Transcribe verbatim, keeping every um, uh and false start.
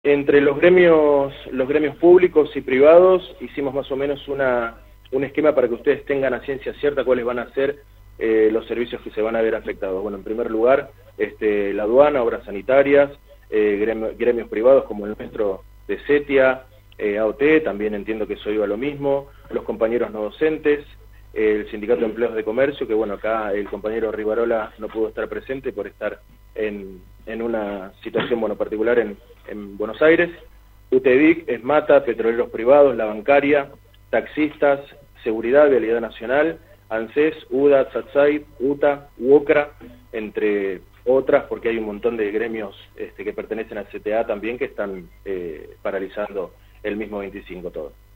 Entre los gremios, los gremios públicos y privados hicimos más o menos una, un esquema para que ustedes tengan a ciencia cierta cuáles van a ser eh, los servicios que se van a ver afectados. Bueno, en primer lugar, este, la aduana, obras sanitarias, eh, gremios, gremios privados como el nuestro de CETIA, eh, A O T, también entiendo que eso iba a lo mismo, los compañeros no docentes, el Sindicato de Empleados de Comercio, que bueno, acá el compañero Rivarola no pudo estar presente por estar en, en una situación bueno particular en, en Buenos Aires, UTEDIC, ESMATA, petroleros privados, la bancaria, taxistas, seguridad, vialidad nacional, ANSES, UDA, TSATSAI, UTA, UOCRA, entre otras, porque hay un montón de gremios este, que pertenecen al C T A también que están eh, paralizando el mismo veinticinco todo.